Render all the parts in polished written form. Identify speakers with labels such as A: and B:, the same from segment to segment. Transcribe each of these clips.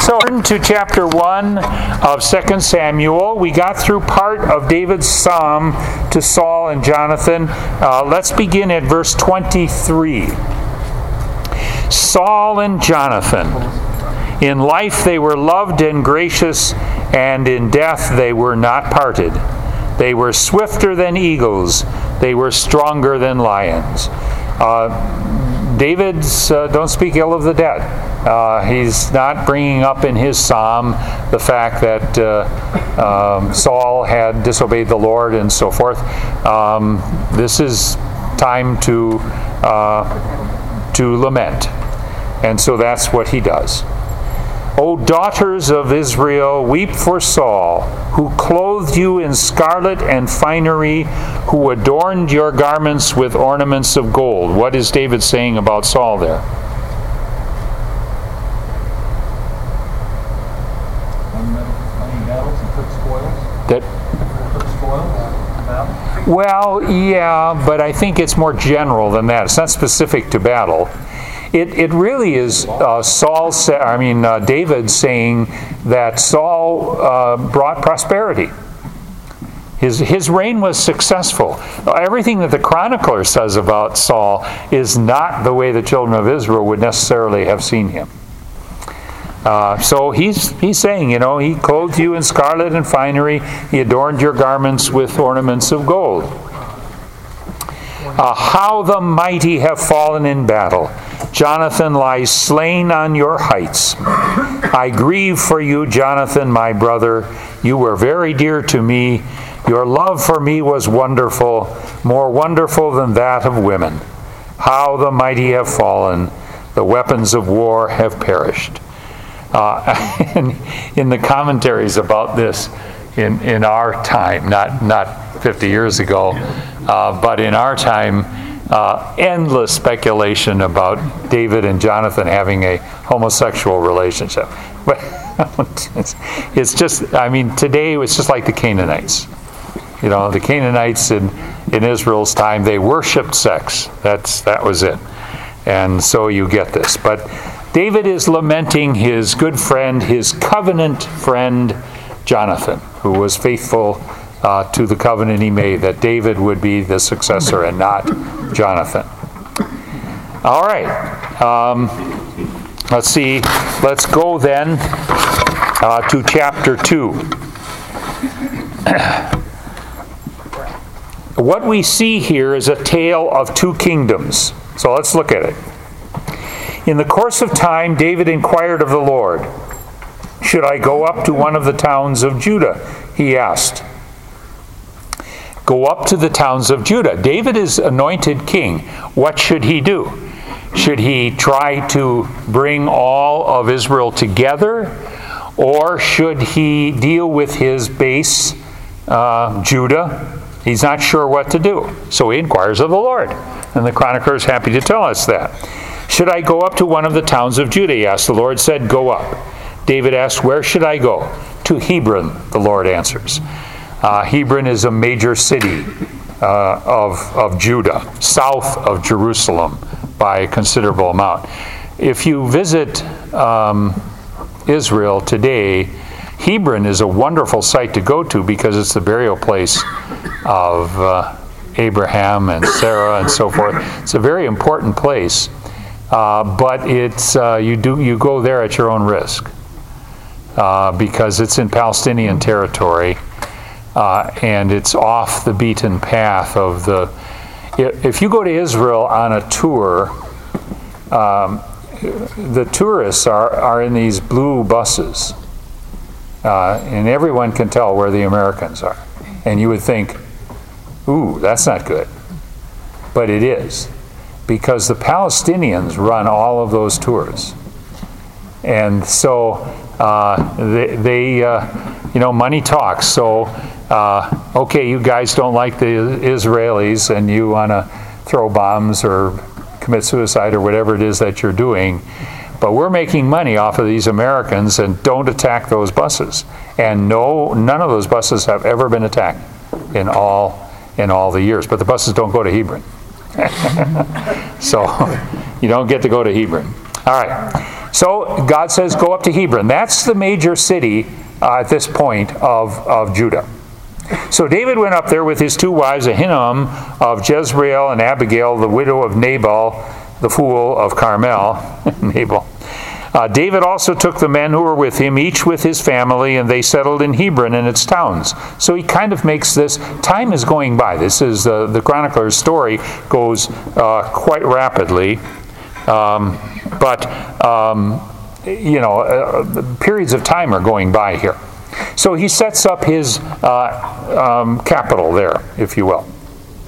A: So turn to chapter 1 of 2 Samuel. We got through part of David's psalm to Saul and Jonathan. Let's begin at verse 23. Saul and Jonathan. In life they were loved and gracious, and in death they were not parted. They were swifter than eagles. They were stronger than lions. David's don't speak ill of the dead. He's not bringing up in his psalm the fact that Saul had disobeyed the Lord and so forth. This is time to lament. And so that's what he does. O daughters of Israel, weep for Saul, who clothed you in scarlet and finery, who adorned your garments with ornaments of gold. What is David saying about Saul there? Well, yeah, but I think it's more general than that. It's not specific to battle. It really is David saying that Saul brought prosperity. His reign was successful. Everything that the chronicler says about Saul is not the way the children of Israel would necessarily have seen him. So he's saying, he clothed you in scarlet and finery. He adorned your garments with ornaments of gold. How the mighty have fallen in battle. Jonathan lies slain on your heights. I grieve for you, Jonathan, my brother. You were very dear to me. Your love for me was wonderful, more wonderful than that of women. How the mighty have fallen. The weapons of war have perished. In the commentaries about this, in our time, not 50 years ago, but in our time, endless speculation about David and Jonathan having a homosexual relationship. But it's just, today it's just like the Canaanites. The Canaanites in Israel's time, they worshipped sex. That was it. And so you get this. But David is lamenting his good friend, his covenant friend, Jonathan, who was faithful to the covenant he made, that David would be the successor and not Jonathan. All right. Let's see. Let's go then to chapter 2. What we see here is a tale of two kingdoms. So let's look at it. In the course of time, David inquired of the Lord, "Should I go up to one of the towns of Judah?" he asked. Go up to the towns of Judah. David is anointed king. What should he do? Should he try to bring all of Israel together? Or should he deal with his base, Judah? He's not sure what to do. So he inquires of the Lord. And the chronicler is happy to tell us that. Should I go up to one of the towns of Judah? He asked. The Lord said, go up. David asked, where should I go? To Hebron, the Lord answers. Hebron is a major city of Judah, south of Jerusalem by a considerable amount. If you visit Israel today, Hebron is a wonderful site to go to because it's the burial place of Abraham and Sarah and so forth. It's a very important place, but it's you go there at your own risk because it's in Palestinian territory. And it's off the beaten path of the... If you go to Israel on a tour, the tourists are in these blue buses. And everyone can tell where the Americans are. And you would think, ooh, that's not good. But it is. Because the Palestinians run all of those tours. And so they money talks. So... okay, you guys don't like the Israelis and you want to throw bombs or commit suicide or whatever it is that you're doing, but we're making money off of these Americans and don't attack those buses. And none of those buses have ever been attacked in all the years. But the buses don't go to Hebron. So you don't get to go to Hebron. All right. So God says, go up to Hebron. That's the major city at this point of Judah. So David went up there with his 2 wives, Ahinoam of Jezreel and Abigail, the widow of Nabal, the fool of Carmel. Nabal. David also took the men who were with him, each with his family, and they settled in Hebron and its towns. So he kind of makes this, time is going by. This is the chronicler's story goes quite rapidly. Periods of time are going by here. So he sets up his capital there, if you will.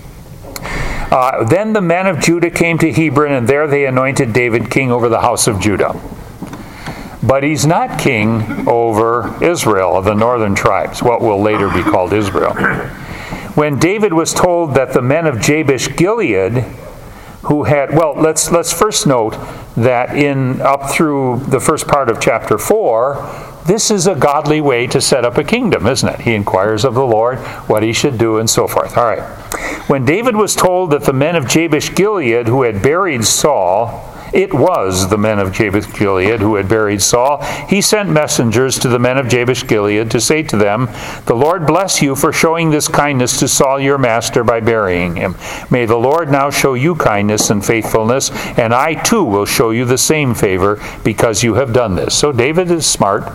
A: Then the men of Judah came to Hebron, and there they anointed David king over the house of Judah. But he's not king over Israel, the northern tribes, what will later be called Israel. When David was told that the men of Jabesh Gilead, who had, well, let's first note that up through the first part of chapter 4, this is a godly way to set up a kingdom, isn't it? He inquires of the Lord what he should do and so forth. All right. When David was told that the men of Jabesh Gilead who had buried Saul, it was the men of Jabesh Gilead who had buried Saul, he sent messengers to the men of Jabesh Gilead to say to them, the Lord bless you for showing this kindness to Saul your master by burying him. May the Lord now show you kindness and faithfulness, and I too will show you the same favor because you have done this. So David is smart.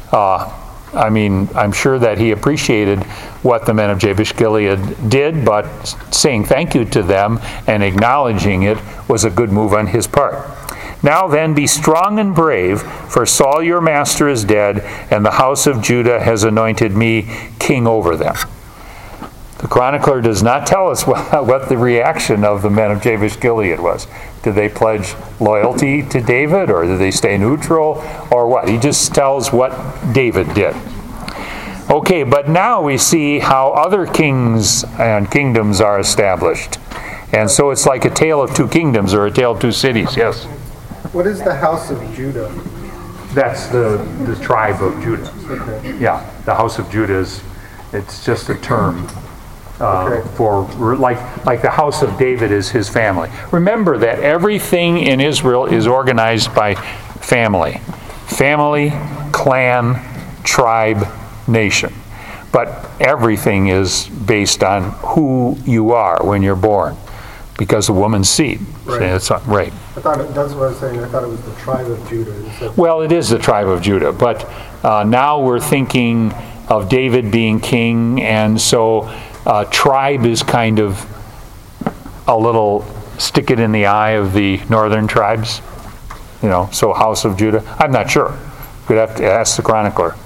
A: I'm sure that he appreciated what the men of Jabesh Gilead did, but saying thank you to them and acknowledging it was a good move on his part. Now then, be strong and brave, for Saul your master is dead, and the house of Judah has anointed me king over them. The chronicler does not tell us what the reaction of the men of Jabesh Gilead was. Did they pledge loyalty to David, or did they stay neutral, or what? He just tells what David did. Okay, but now we see how other kings and kingdoms are established. And so it's like a tale of 2 kingdoms, or a tale of 2 cities. Yes?
B: What is the house of Judah?
A: That's the tribe of Judah.
B: Okay.
A: Yeah, the house of Judah it's just a term. For like the house of David is his family. Remember that everything in Israel is organized by family, clan, tribe, nation. But everything is based on who you are when you're born, because of woman's seed.
B: Right.
A: So right.
B: I thought that's what I was saying. I thought it was the tribe of Judah.
A: Well, it is the tribe of Judah, but now we're thinking of David being king, and so tribe is kind of a little stick it in the eye of the northern tribes, so house of Judah. I'm not sure. We'd have to ask the chronicler,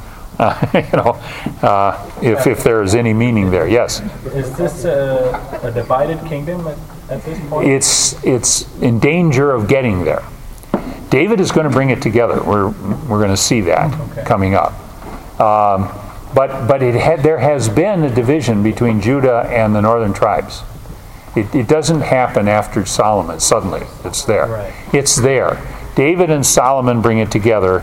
A: if there's any meaning there. Yes?
C: Is this a divided kingdom at this point?
A: It's in danger of getting there. David is going to bring it together. We're going to see that coming up. But there has been a division between Judah and the northern tribes. It doesn't happen after Solomon. Suddenly, it's there.
C: Right.
A: It's there. David and Solomon bring it together.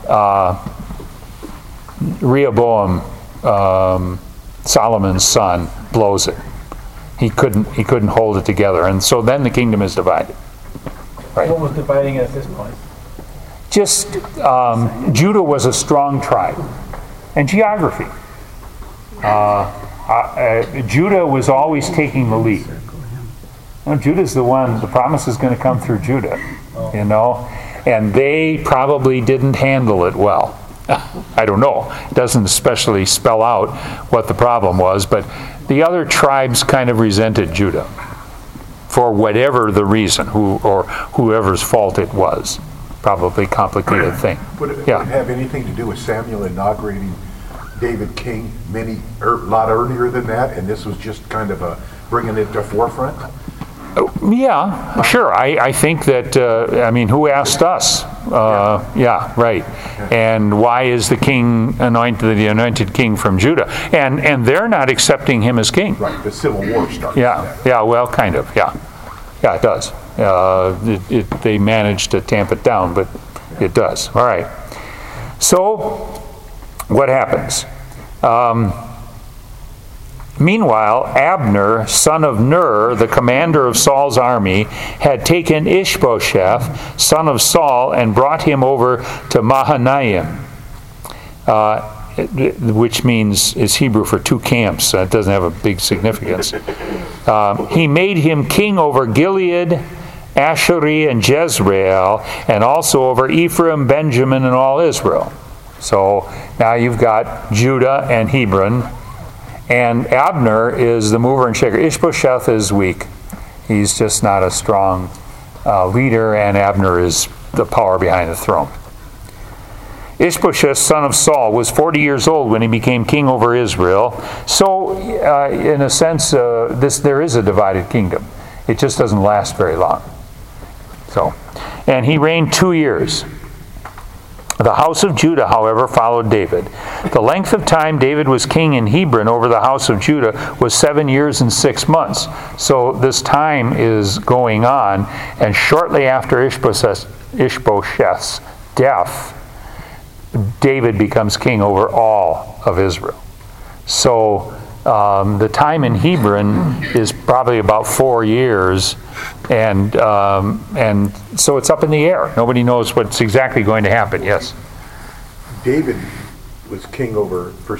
A: Rehoboam, Solomon's son, blows it. He couldn't hold it together, and so then the kingdom is divided. Right.
C: What was dividing it at this point?
A: Just Judah was a strong tribe. And geography. Judah was always taking the lead. Judah's the one, the promise is going to come through Judah, and they probably didn't handle it well. I don't know. It doesn't especially spell out what the problem was, but the other tribes kind of resented Judah for whatever the reason, whoever's fault it was. Probably a complicated thing.
D: Would it have anything to do with Samuel inaugurating David king a lot earlier than that, and this was just kind of bringing it to forefront?
A: Yeah, sure. I think that, who asked us? Yeah, right. And why is the king the anointed king from Judah? And they're not accepting him as king.
D: Right, the Civil War starts.
A: Yeah, well, kind of, yeah. Yeah, it does. They managed to tamp it down, but it does. All right. So, what happens? Meanwhile, Abner, son of Ner, the commander of Saul's army, had taken Ishbosheth, son of Saul, and brought him over to Mahanaim, which is Hebrew for two camps. That doesn't have a big significance. He made him king over Gilead, Ashuri, and Jezreel, and also over Ephraim, Benjamin, and all Israel. So now you've got Judah and Hebron. And Abner is the mover and shaker. Ishbosheth is weak. He's just not a strong leader, and Abner is the power behind the throne. Ishbosheth, son of Saul, was 40 years old when he became king over Israel. So, in a sense, there is a divided kingdom. It just doesn't last very long. And he reigned 2 years. The house of Judah, however, followed David. The length of time David was king in Hebron over the house of Judah was 7 years and 6 months. So this time is going on, and shortly after Ishbosheth's death, David becomes king over all of Israel. So the time in Hebron is probably about 4 years, and so it's up in the air. Nobody knows what's exactly going to happen. Yes?
D: David was king for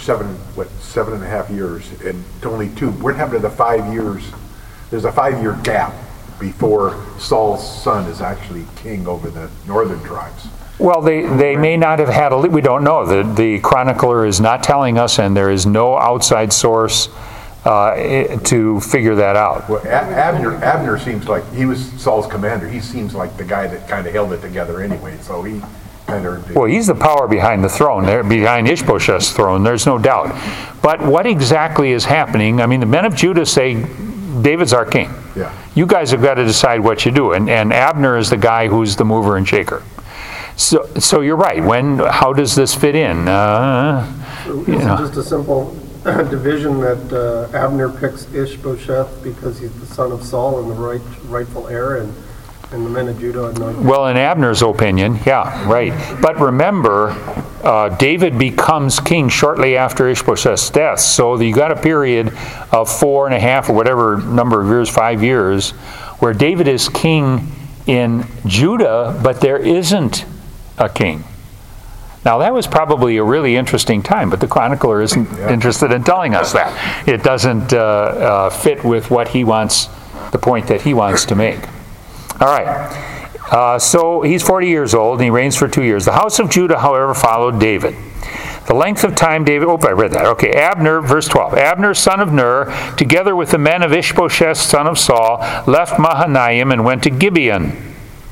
D: 7.5 years, and only 2. What happened to the 5 years? There's a 5-year gap before Saul's son is actually king over the northern tribes.
A: Well, they may not have had we don't know. The chronicler is not telling us, and there is no outside source to figure that out.
D: Well, Abner seems like he was Saul's commander. He seems like the guy that kind of held it together anyway. So he kind of.
A: Well, he's the power behind the throne, behind Ishbosheth's throne. There's no doubt. But what exactly is happening? I mean, the men of Judah say, David's our king.
D: Yeah.
A: You guys have got to decide what you do, and Abner is the guy who's the mover and shaker. So you're right. How does this fit in?
B: Just a simple division that Abner picks Ishbosheth because he's the son of Saul and the rightful heir, and the men of Judah anoint him. Well,
A: in Abner's opinion, yeah, right. But remember, David becomes king shortly after Ishbosheth's death. So you got a period of 4.5 or whatever number of years, 5 years, where David is king in Judah, but there isn't a king. Now that was probably a really interesting time, but the chronicler isn't interested in telling us that. It doesn't fit with what he wants, the point that he wants to make. All right. So he's 40 years old, and he reigns for 2 years. The house of Judah, however, followed David. The length of time David... I read that. Okay, Abner, verse 12. Abner, son of Ner, together with the men of Ishbosheth, son of Saul, left Mahanaim and went to Gibeon.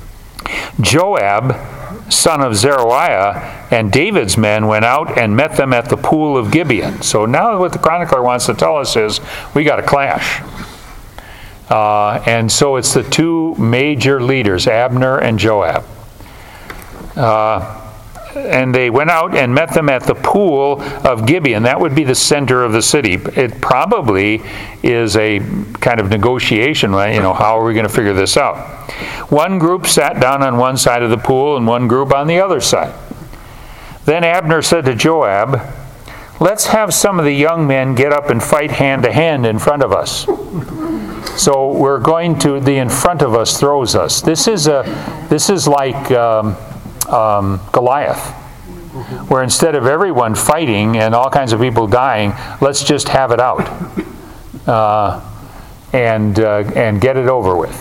A: Joab, son of Zeruiah, and David's men went out and met them at the pool of Gibeon. So now what the chronicler wants to tell us is we got a clash. And so it's the two major leaders, Abner and Joab. And they went out and met them at the pool of Gibeon. That would be the center of the city. It probably is a kind of negotiation, right? How are we going to figure this out? One group sat down on one side of the pool and one group on the other side. Then Abner said to Joab, "Let's have some of the young men get up and fight hand to hand in front of us." So we're going to, the in front of us throws us. This is like Goliath, where instead of everyone fighting and all kinds of people dying, let's just have it out and get it over with.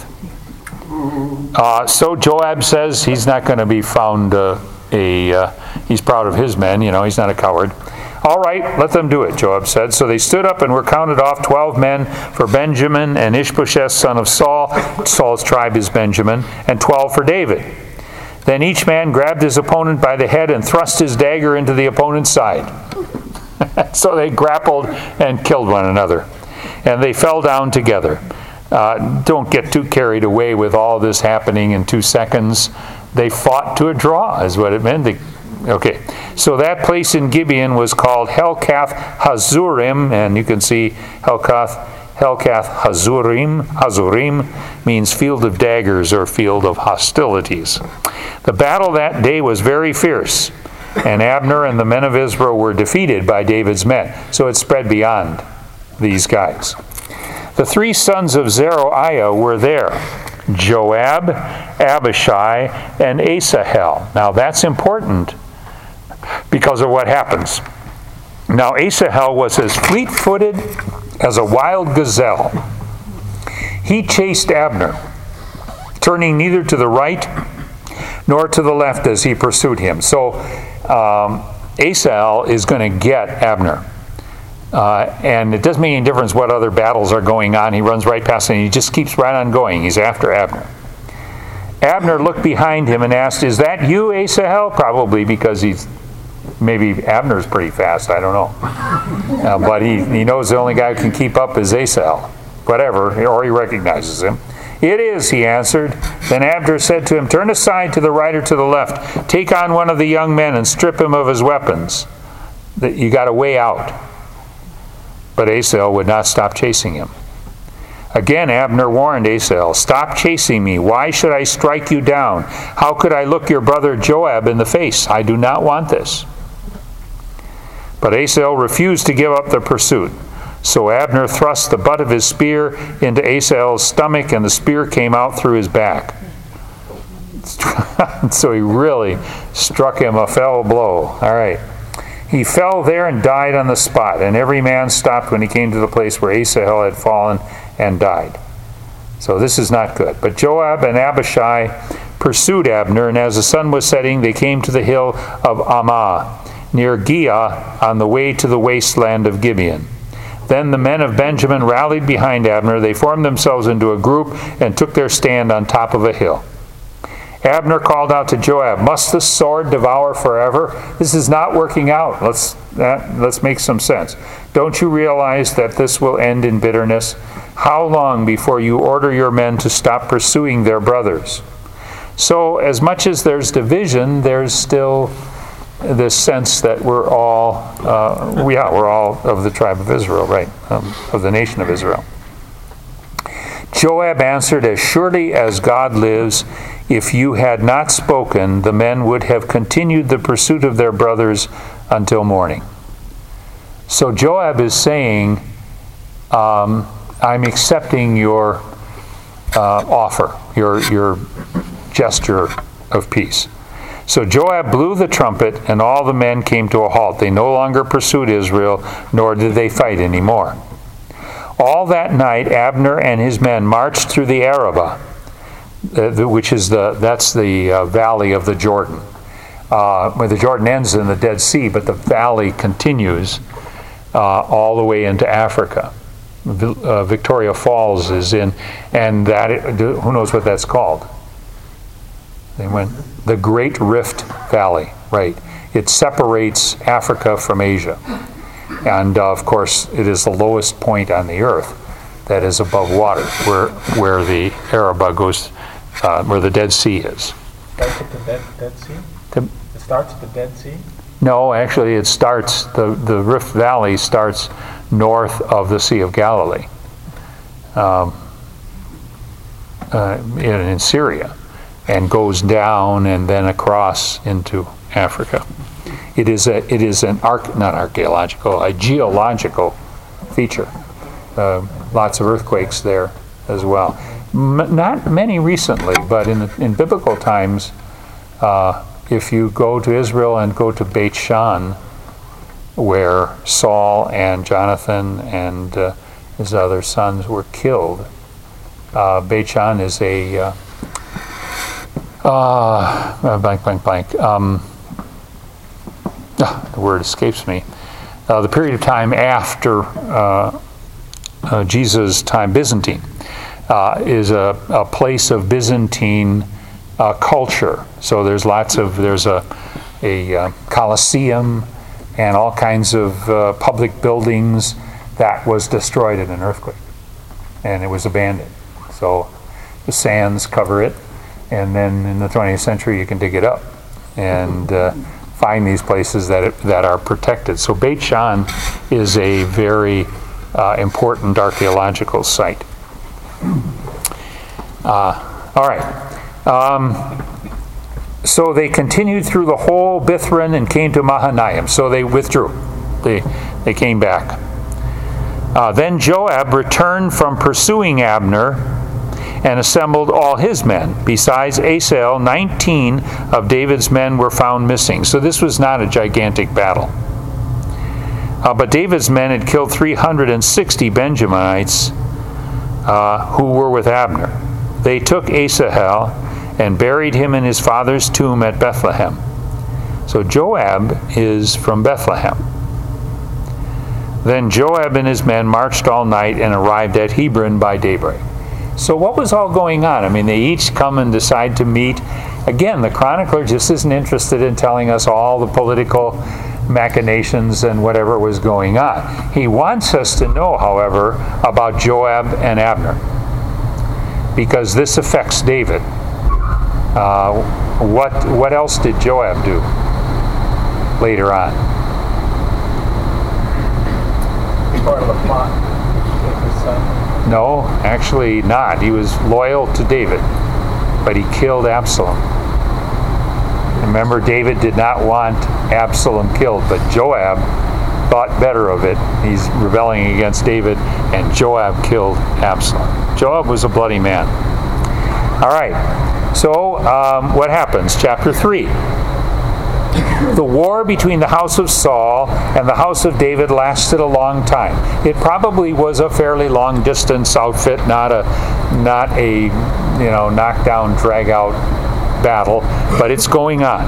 A: So Joab says he's not going to be found he's proud of his men, he's not a coward. All right, let them do it, Joab said. So they stood up and were counted off, 12 men for Benjamin and Ishbosheth, son of Saul. Saul's tribe is Benjamin, and 12 for David. Then each man grabbed his opponent by the head and thrust his dagger into the opponent's side. So they grappled and killed one another. And they fell down together. Don't get too carried away with all this happening in 2 seconds. They fought to a draw, is what it meant. Okay. So that place in Gibeon was called Helkath Hazurim, and you can see Helkath Hazurim means field of daggers or field of hostilities. The battle that day was very fierce, and Abner and the men of Israel were defeated by David's men. So it spread beyond these guys. The three sons of Zeruiah were there: Joab, Abishai, and Asahel. Now that's important because of what happens. Now Asahel was as fleet-footed as a wild gazelle. He chased Abner, turning neither to the right nor to the left as he pursued him. So Asahel is going to get Abner. And it doesn't make any difference what other battles are going on. He runs right past him and he just keeps right on going. He's after Abner. Abner looked behind him and asked, "Is that you, Asahel?" Probably because maybe Abner's pretty fast, I don't know. But he knows the only guy who can keep up is Asahel. Whatever, or he recognizes him. "It is," he answered. Then Abner said to him, "Turn aside to the right or to the left. Take on one of the young men and strip him of his weapons. You got a way out." But Asahel would not stop chasing him. Again Abner warned Asahel, "Stop chasing me. Why should I strike you down? How could I look your brother Joab in the face? I do not want this." But Asahel refused to give up the pursuit. So Abner thrust the butt of his spear into Asahel's stomach, and the spear came out through his back. So he really struck him a fell blow. All right. He fell there and died on the spot, and every man stopped when he came to the place where Asahel had fallen and died. So this is not good. But Joab and Abishai pursued Abner, and as the sun was setting, they came to the hill of Ammah, near Giah, on the way to the wasteland of Gibeon. Then the men of Benjamin rallied behind Abner. They formed themselves into a group and took their stand on top of a hill. Abner called out to Joab, "Must the sword devour forever? This is not working out. Let's make some sense. Don't you realize that this will end in bitterness? How long before you order your men to stop pursuing their brothers?" So as much as there's division, there's still this sense that we're all of the tribe of Israel, right? Of the nation of Israel. Joab answered, "As surely as God lives, if you had not spoken, the men would have continued the pursuit of their brothers until morning." So Joab is saying, I'm accepting your offer, your gesture of peace. So Joab blew the trumpet, and all the men came to a halt. They no longer pursued Israel, nor did they fight anymore. All that night, Abner and his men marched through the Arabah, which is that's the valley of the Jordan, where the Jordan ends in the Dead Sea, but the valley continues all the way into Africa. Victoria Falls is in, and who knows what that's called? They went the Great Rift Valley, right? It separates Africa from Asia. And of course, it is the lowest point on the earth that is above water, where the Arabah goes, where the Dead Sea is.
C: Starts at the Dead Sea? It starts at the Dead Sea?
A: No, actually it starts, the Rift Valley starts north of the Sea of Galilee, in Syria, and goes down and then across into Africa. It is a geological feature. Lots of earthquakes there as well. Not many recently, but in biblical times, if you go to Israel and go to Beit Shan, where Saul and Jonathan and his other sons were killed, Beit Shan is a the word escapes me. The period of time after Jesus' time, Byzantine, is a place of Byzantine culture. So there's a Colosseum and all kinds of public buildings that was destroyed in an earthquake, and it was abandoned. So the sands cover it, and then in the 20th century you can dig it up and find these places that are protected. So Beit Shan is a very important archaeological site. All right. So they continued through the whole Bithron and came to Mahanaim. So they withdrew. They came back. Then Joab returned from pursuing Abner and assembled all his men. Besides Asahel, 19 of David's men were found missing. So this was not a gigantic battle. But David's men had killed 360 Benjamites who were with Abner. They took Asahel and buried him in his father's tomb at Bethlehem. So Joab is from Bethlehem. Then Joab and his men marched all night and arrived at Hebron by daybreak. So what was all going on? I mean, they each come and decide to meet. Again, the chronicler just isn't interested in telling us all the political machinations and whatever was going on. He wants us to know, however, about Joab and Abner, because this affects David. What else did Joab do later on?
C: Part of the plot with his son.
A: No, actually not. He was loyal to David, but he killed Absalom. Remember, David did not want Absalom killed, but Joab thought better of it. He's rebelling against David, and Joab killed Absalom. Joab was a bloody man. All right, so what happens? Chapter 3. The war between the house of Saul and the house of David lasted a long time. It probably was a fairly long distance outfit, not a knockdown, drag out battle, but it's going on.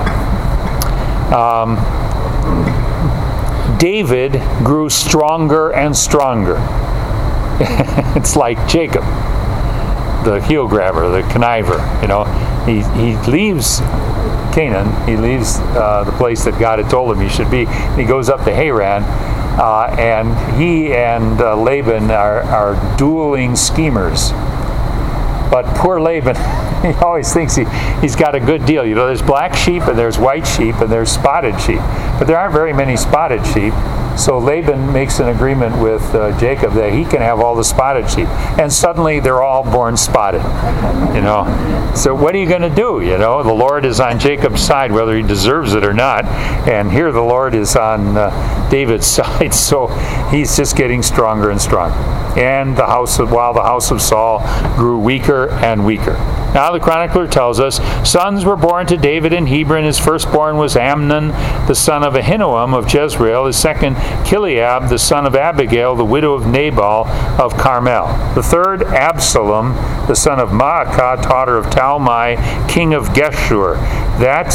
A: David grew stronger and stronger. It's like Jacob, the heel grabber, the conniver. He leaves Canaan. He leaves the place that God had told him he should be. He goes up to Haran, and he and Laban are dueling schemers. But poor Laban, he always thinks he's got a good deal. There's black sheep and there's white sheep and there's spotted sheep. But there aren't very many spotted sheep. So Laban makes an agreement with Jacob that he can have all the spotted sheep. And suddenly they're all born spotted. So what are you going to do? The Lord is on Jacob's side, whether he deserves it or not. And here the Lord is on David's side. So he's just getting stronger and stronger. And while the house of Saul grew weaker and weaker. Now the chronicler tells us, sons were born to David in Hebron. His firstborn was Amnon, the son of Ahinoam of Jezreel. His second, Chileab, the son of Abigail, the widow of Nabal of Carmel. The third, Absalom, the son of Maacah, daughter of Talmai, king of Geshur. That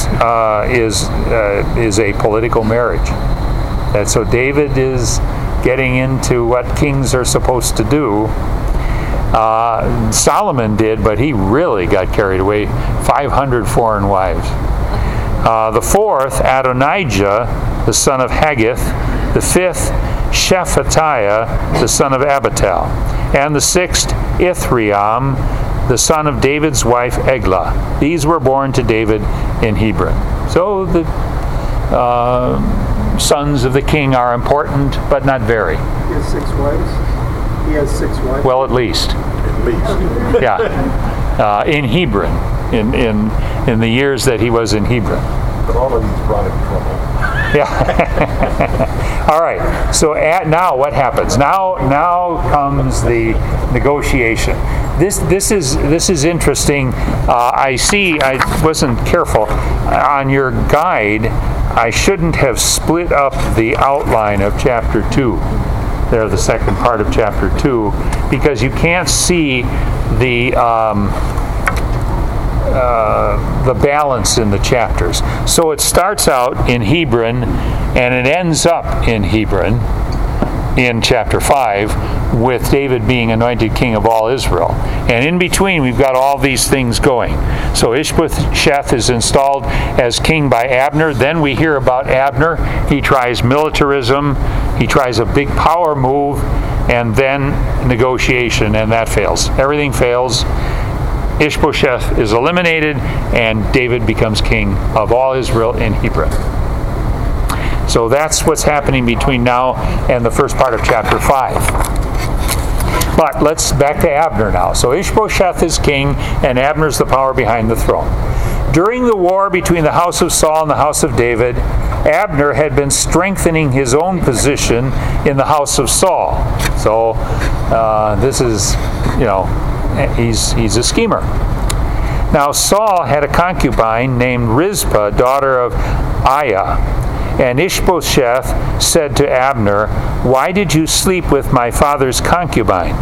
A: is a political marriage. And so David is getting into what kings are supposed to do. Solomon did, but he really got carried away. 500 foreign wives. The fourth, Adonijah, the son of Haggith. The fifth, Shephatiah, the son of Abital. And the sixth, Ithream, the son of David's wife Eglah. These were born to David in Hebron. So the sons of the king are important, but not very.
B: He has 6 wives? He has 6 wives?
A: Well, at least. Yeah. In Hebron, in the years that he was in Hebron.
D: But all of these brought him trouble.
A: Yeah. All right. So now what happens? Now comes the negotiation. This is interesting. I see. I wasn't careful on your guide. I shouldn't have split up the outline of chapter 2. There, the second part of chapter 2, because you can't see the balance in the chapters. So it starts out in Hebron, and it ends up in Hebron in chapter 5, with David being anointed king of all Israel. And in between, we've got all these things going. So Ishbosheth is installed as king by Abner. Then we hear about Abner. He tries militarism. He tries a big power move, and then negotiation, and that fails. Everything fails. Ishbosheth is eliminated, and David becomes king of all Israel in Hebron. So that's what's happening between now and the first part of chapter 5. But let's back to Abner now. So Ishbosheth is king, and Abner's the power behind the throne. During the war between the house of Saul and the house of David, Abner had been strengthening his own position in the house of Saul. So this is, he's a schemer. Now Saul had a concubine named Rizpah, daughter of Aiah. And Ishbosheth said to Abner, "Why did you sleep with my father's concubine?"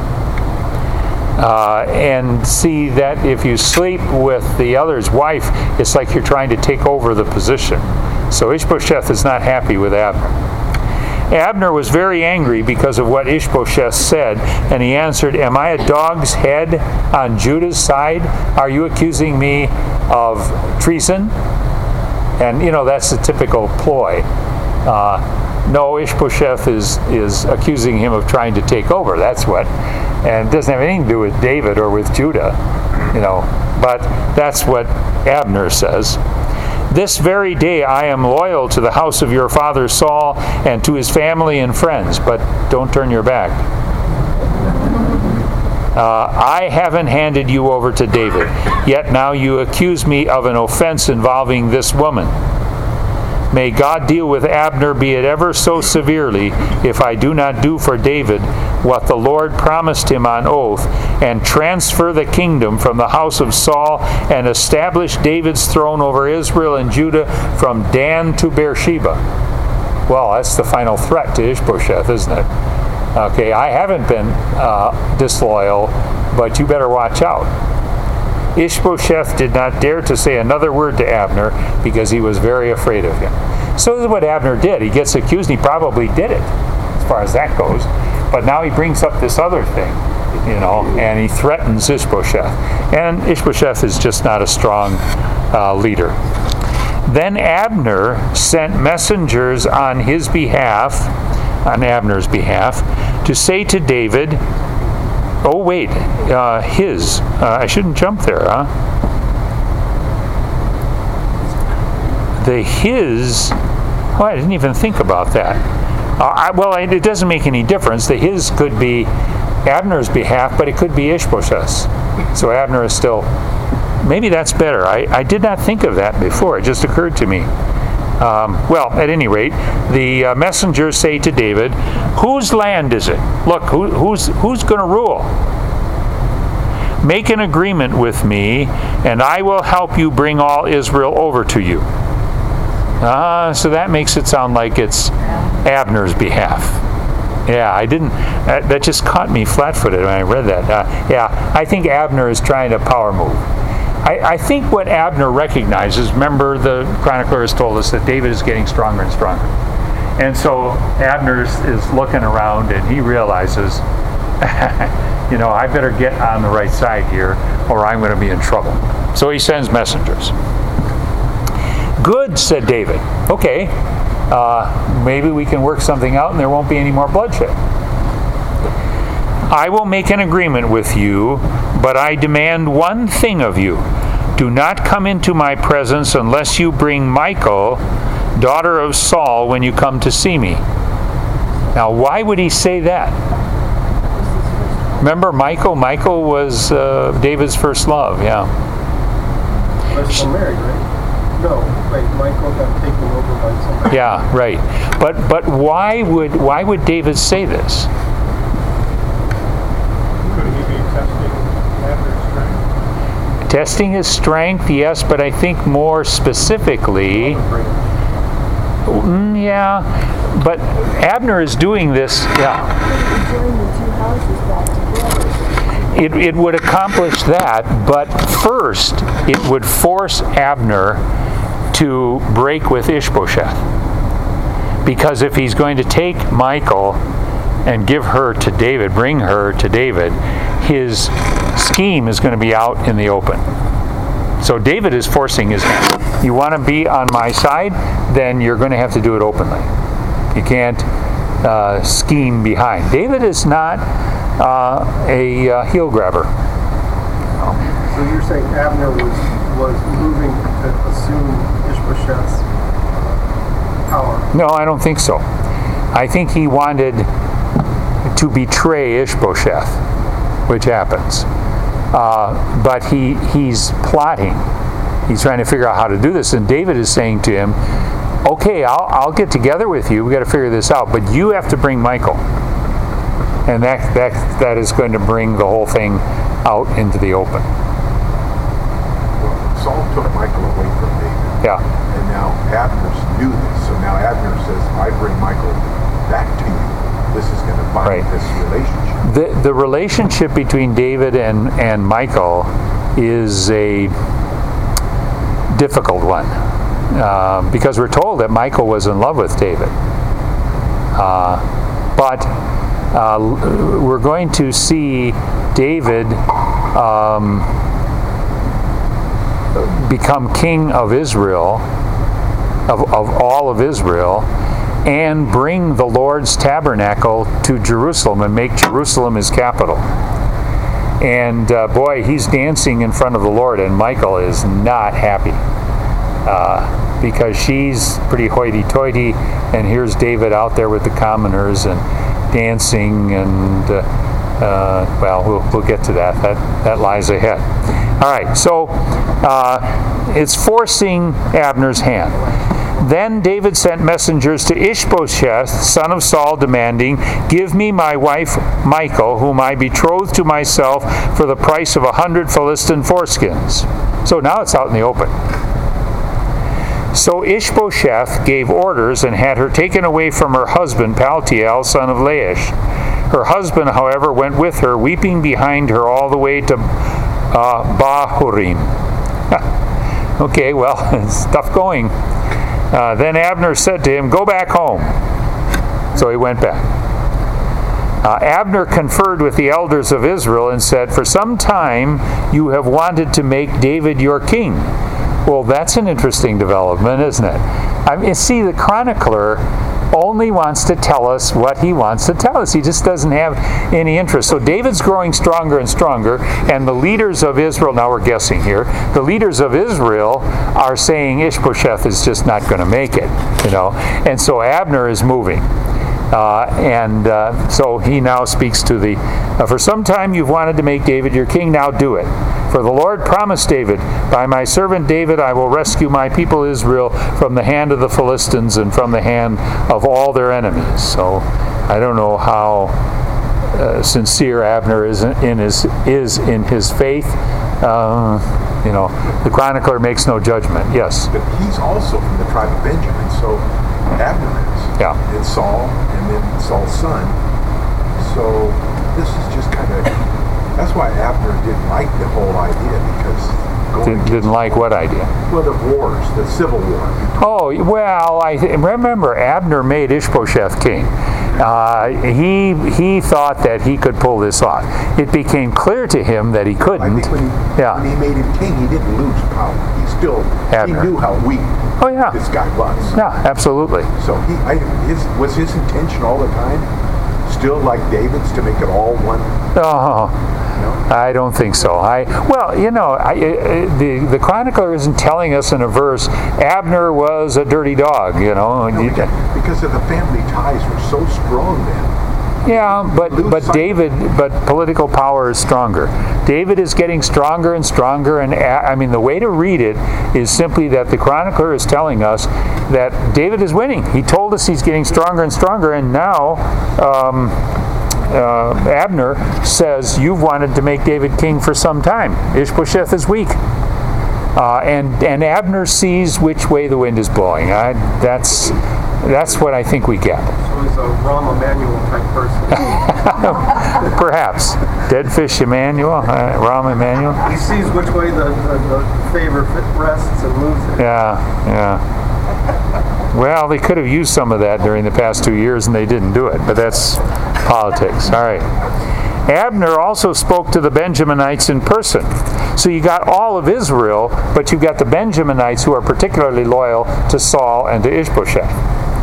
A: And see that if you sleep with the other's wife, it's like you're trying to take over the position. So Ishbosheth is not happy with Abner. Abner was very angry because of what Ishbosheth said, and he answered, "Am I a dog's head on Judah's side? Are you accusing me of treason?" And, that's the typical ploy. No, Ishbosheth is accusing him of trying to take over. That's what. And it doesn't have anything to do with David or with Judah, But that's what Abner says. "This very day I am loyal to the house of your father Saul and to his family and friends," but don't turn your back. "I haven't handed you over to David, yet now you accuse me of an offense involving this woman. May God deal with Abner, be it ever so severely, if I do not do for David what the Lord promised him on oath, and transfer the kingdom from the house of Saul, and establish David's throne over Israel and Judah from Dan to Beersheba." Well, that's the final threat to Ishbosheth, isn't it? Okay, I haven't been disloyal, but you better watch out. Ishbosheth did not dare to say another word to Abner because he was very afraid of him. So this is what Abner did. He gets accused, and he probably did it, as far as that goes. But now he brings up this other thing, and he threatens Ishbosheth. And Ishbosheth is just not a strong leader. Then Abner sent messengers on Abner's behalf, to say to David, I shouldn't jump there, huh? I didn't even think about that. It doesn't make any difference. The his could be Abner's behalf, but it could be Ishbosheth's. So Abner is still, maybe that's better. I did not think of that before. It just occurred to me. At any rate, the messengers say to David, "Whose land is it? Look, who's going to rule? Make an agreement with me, and I will help you bring all Israel over to you." So that makes it sound like it's Abner's behalf. Yeah, I didn't. That just caught me flat-footed when I read that. I think Abner is trying to power move. I think what Abner recognizes, remember the chronicler has told us that David is getting stronger and stronger. And so Abner is looking around and he realizes, I better get on the right side here or I'm going to be in trouble. So he sends messengers. "Good," said David. "Okay, maybe we can work something out and there won't be any more bloodshed. I will make an agreement with you, but I demand one thing of you. Do not come into my presence unless you bring Michal, daughter of Saul, when you come to see me." Now, why would he say that? Remember Michal? Michal was David's first love, yeah.
B: They're still married, right? No, wait, Michal got taken over by somebody.
A: Yeah, right. But why would David say this? Testing his strength, yes, but I think more specifically, but Abner is doing this, It would accomplish that, but first it would force Abner to break with Ishbosheth. Because if he's going to take Michal and give her to David, bring her to David, his scheme is going to be out in the open. So David is forcing his hand. You want to be on my side, then you're going to have to do it openly. You can't scheme behind. David is not a heel grabber.
B: So you're saying Abner was moving to assume Ishbosheth's power?
A: No, I don't think so. I think he wanted to betray Ishbosheth, which happens. But he's plotting. He's trying to figure out how to do this. And David is saying to him, okay, I'll get together with you. We got to figure this out, but you have to bring Michal. And that is going to bring the whole thing out into the open.
D: Well, Saul took Michal away from David.
A: Yeah.
D: And now Abner knew this. So now Abner says, I bring Michal back to you. This is going to bind this relationship.
A: The relationship between David and Michal is a difficult one. Because we're told that Michal was in love with David. But we're going to see David become king of Israel, of all of Israel, and bring the Lord's tabernacle to Jerusalem and make Jerusalem his capital. And boy, he's dancing in front of the Lord, and Michal is not happy. Because she's pretty hoity-toity, and here's David out there with the commoners and dancing, and we'll get to that. That lies ahead. All right, so it's forcing Abner's hand. Then David sent messengers to Ishbosheth, son of Saul, demanding, "Give me my wife Michal, whom I betrothed to myself for the price of 100 Philistine foreskins." So now it's out in the open. So Ishbosheth gave orders and had her taken away from her husband, Paltiel, son of Laish. Her husband, however, went with her, weeping behind her all the way to Bahurim. Okay, well, it's tough going. Then Abner said to him, "Go back home." So he went back. Abner conferred with the elders of Israel and said, "For some time you have wanted to make David your king." Well, that's an interesting development, isn't it? I mean, see, the chronicler only wants to tell us what he wants to tell us. He just doesn't have any interest. So David's growing stronger and stronger, and the leaders of Israel, now we're guessing here, the leaders of Israel are saying Ishbosheth is just not going to make it, And so Abner is moving. So he now speaks to the, "For some time you've wanted to make David your king, now do it. For the Lord promised David, by my servant David I will rescue my people Israel from the hand of the Philistines and from the hand of all their enemies." So I don't know how sincere Abner is in his faith. The chronicler makes no judgment. Yes?
D: But he's also from the tribe of Benjamin, so Abner is.
A: Yeah.
D: And Saul, and then Saul's son. So this is just kind of... That's why Abner didn't like the whole idea, because...
A: Didn't like what idea?
D: Well, the wars, the civil war.
A: Oh, well, I remember Abner made Ishbosheth king. He thought that he could pull this off. It became clear to him that he couldn't.
D: I think when he made him king, he didn't lose power. He knew how weak this guy was.
A: Yeah, absolutely.
D: So was his intention all the time still like David's, to make it all one?
A: Oh, no? I don't think so. The chronicler isn't telling us in a verse Abner was a dirty dog,
D: No, because of the family ties were so strong then.
A: Yeah, but political power is stronger. David is getting stronger and stronger, and the way to read it is simply that the chronicler is telling us that David is winning. He told us he's getting stronger and stronger, and now Abner says, "You've wanted to make David king for some time. Ishbosheth is weak." And Abner sees which way the wind is blowing. That's what I think we get.
B: So he's a Rahm Emanuel type person.
A: Perhaps. Dead fish Emmanuel, Rahm Emanuel.
B: He sees which way the favor rests and moves it.
A: Yeah. Well, they could have used some of that during the past 2 years and they didn't do it, but that's politics. All right. Abner also spoke to the Benjaminites in person. So you got all of Israel, but you've got the Benjaminites who are particularly loyal to Saul and to Ishbosheth.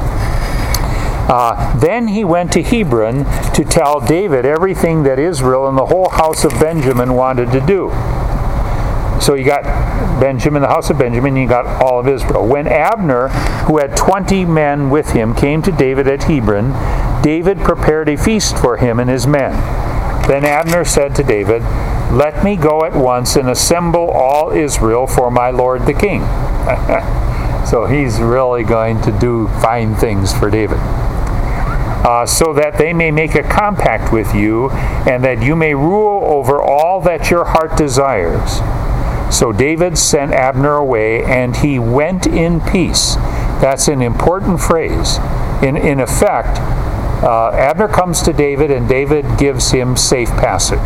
A: Then he went to Hebron to tell David everything that Israel and the whole house of Benjamin wanted to do. So you got Benjamin, the house of Benjamin, and you got all of Israel. When Abner, who had 20 men with him, came to David at Hebron, David prepared a feast for him and his men. Then Abner said to David, "Let me go at once and assemble all Israel for my lord the king." So he's really going to do fine things for David. So that they may make a compact with you, and that you may rule over all that your heart desires. So David sent Abner away, and he went in peace. That's an important phrase. In effect, Abner comes to David, and David gives him safe passage.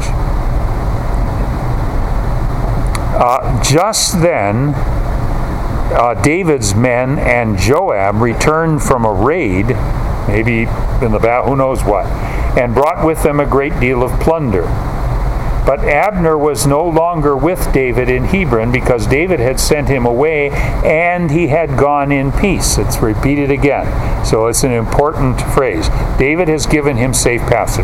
A: Just then, David's men and Joab returned from a raid, maybe in the battle, who knows what, and brought with them a great deal of plunder. But Abner was no longer with David in Hebron, because David had sent him away, and he had gone in peace. It's repeated again. So it's an important phrase. David has given him safe passage.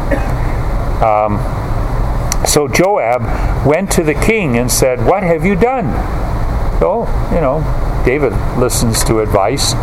A: So Joab went to the king and said, "What have you done?" So, David listens to advice.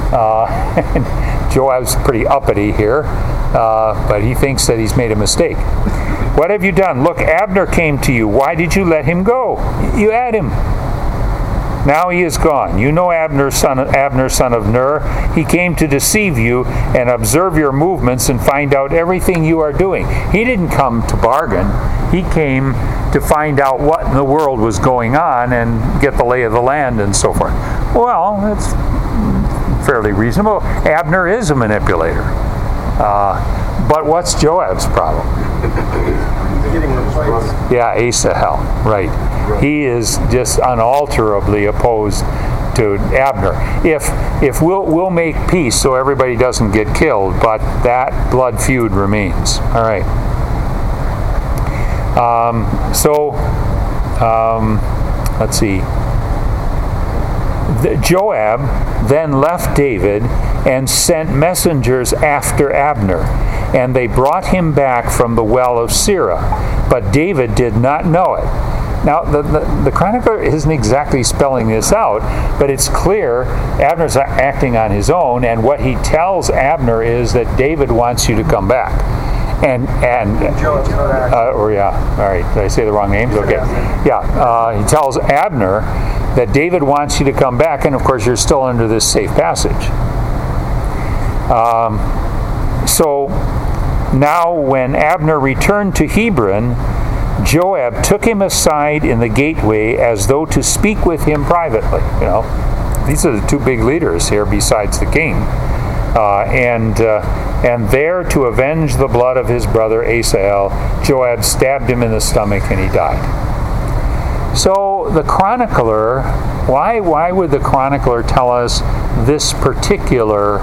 A: Joab's pretty uppity here, but he thinks that he's made a mistake. "What have you done? Look, Abner came to you. Why did you let him go? You had him. Now he is gone. You know Abner, son of Ner. He came to deceive you and observe your movements and find out everything you are doing." He didn't come to bargain. He came to find out what in the world was going on and get the lay of the land and so forth. Well, that's fairly reasonable. Abner is a manipulator. But what's Joab's problem?
B: Getting replaced.
A: Yeah, Asahel, right. He is just unalterably opposed to Abner. If we'll make peace so everybody doesn't get killed, but that blood feud remains. All right. Let's see. Joab then left David and sent messengers after Abner, and they brought him back from the well of Sirah, but David did not know it. Now, the chronicler isn't exactly spelling this out, but it's clear Abner's acting on his own, and what he tells Abner is that David wants you to come back. And all right, did I say the wrong names? Okay. He tells Abner that David wants you to come back, and of course you're still under this safe passage. So now when Abner returned to Hebron, Joab took him aside in the gateway as though to speak with him privately. These are the two big leaders here besides the king. And there, to avenge the blood of his brother Asahel, Joab stabbed him in the stomach, and he died. So the chronicler, why would the chronicler tell us this particular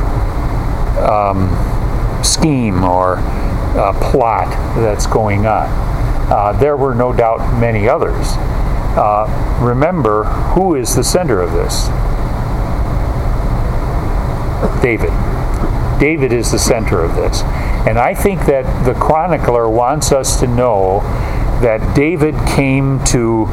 A: scheme or plot that's going on? There were no doubt many others. Remember, who is the center of this? David. David is the center of this. And I think that the chronicler wants us to know that David came to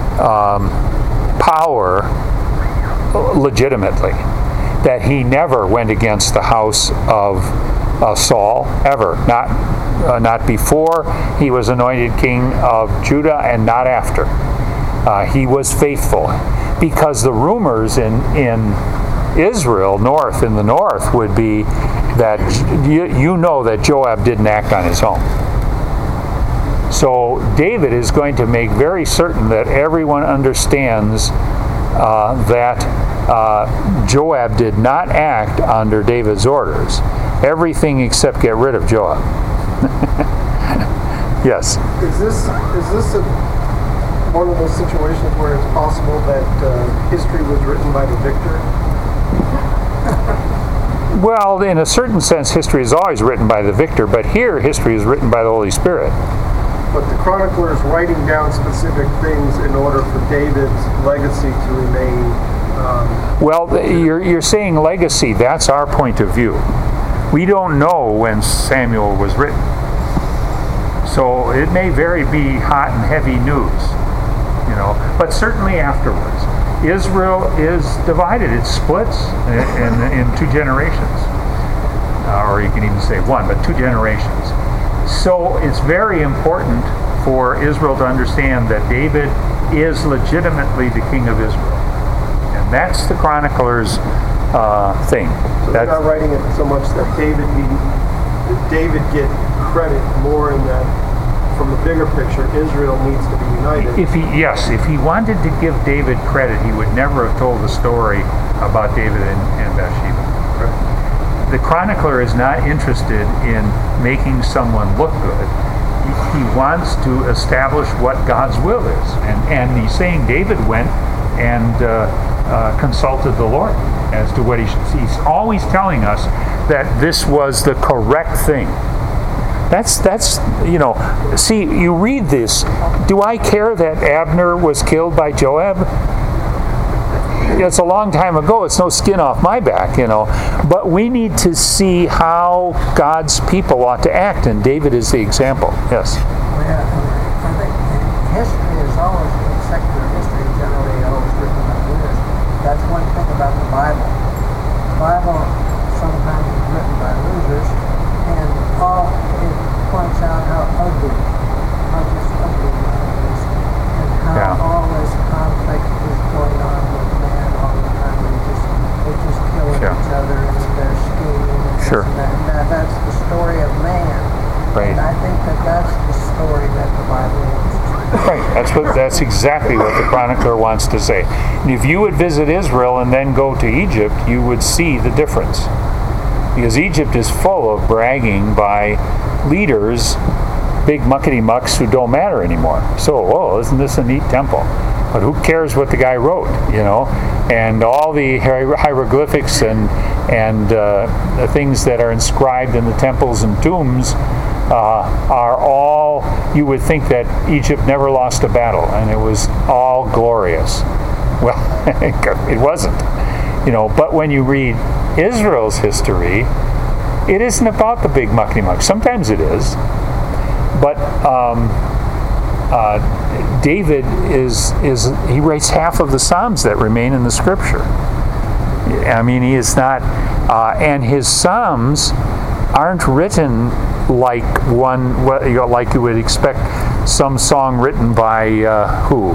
A: power legitimately. That he never went against the house of Saul, ever. Not before he was anointed king of Judah, and not after. He was faithful. Because the rumors in Israel, in the north, would be that that Joab didn't act on his own. So David is going to make very certain that everyone understands that Joab did not act under David's orders. Everything except get rid of Joab. Yes?
B: Is this one of those situations where it's possible that history was written by the victor?
A: Well, in a certain sense, history is always written by the victor, but here history is written by the Holy Spirit.
B: But the chronicler is writing down specific things in order for David's legacy to remain.
A: Well, you're saying legacy. That's our point of view. We don't know when Samuel was written. So it may very be hot and heavy news, but certainly afterwards. Israel is divided. It splits in two generations. Or you can even say one, but two generations. So it's very important for Israel to understand that David is legitimately the king of Israel. And And that's the chronicler's thing.
B: So they're not writing it so much that David get credit more in that, from the bigger picture, Israel needs to be united.
A: If he wanted to give David credit, he would never have told the story about David and Bathsheba.
B: Right.
A: The chronicler is not interested in making someone look good. He wants to establish what God's will is. And he's saying David went and consulted the Lord as to what he should see. He's always telling us that this was the correct thing. That's see, you read this. Do I care that Abner was killed by Joab? It's a long time ago. It's no skin off my back, But we need to see how God's people ought to act, and David is the example. Yes?
E: Well, I think history is always, secular history generally always written by winners. That's one thing about the Bible. The Bible sometimes is written by losers, and it points out how just ugly life is, and how all this conflict is going on with man all the time. They're just killing each other, and they're scheming, and
A: Sure.
E: this and that. And that's the story of man.
A: Right.
E: And I think that's the story that the Bible is.
A: Right. That's exactly what the chronicler wants to say. And if you would visit Israel and then go to Egypt, you would see the difference. Because Egypt is full of bragging by leaders, big muckety-mucks who don't matter anymore. So, isn't this a neat temple? But who cares what the guy wrote, And all the hieroglyphics and the things that are inscribed in the temples and tombs are all, you would think that Egypt never lost a battle, and it was all glorious. Well, it wasn't. But when you read Israel's history, it isn't about the big muckety-muck. Sometimes it is. But David he writes half of the Psalms that remain in the Scripture. I mean, he is not, and his Psalms aren't written like like you would expect some song written by who?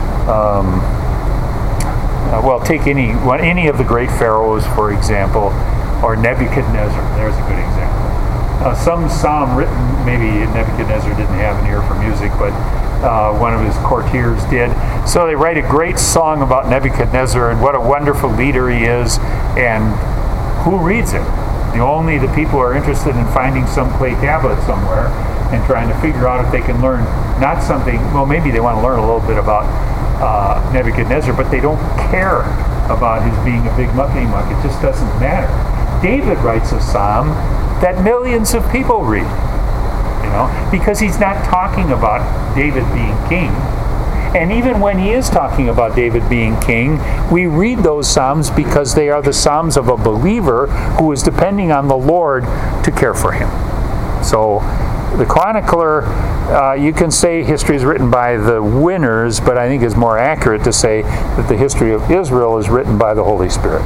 A: Take any of the great pharaohs, for example, or Nebuchadnezzar. There's a good example. Some psalm written, maybe Nebuchadnezzar didn't have an ear for music, but one of his courtiers did. So they write a great song about Nebuchadnezzar and what a wonderful leader he is, and who reads it? Only the people who are interested in finding some clay tablet somewhere and trying to figure out if they can learn not something, maybe they want to learn a little bit about Nebuchadnezzar, but they don't care about his being a big muckety-muck. It just doesn't matter. David writes a psalm that millions of people read, because he's not talking about David being king. And even when he is talking about David being king, we read those psalms because they are the psalms of a believer who is depending on the Lord to care for him. So the chronicler, you can say history is written by the winners, but I think it's more accurate to say that the history of Israel is written by the Holy Spirit.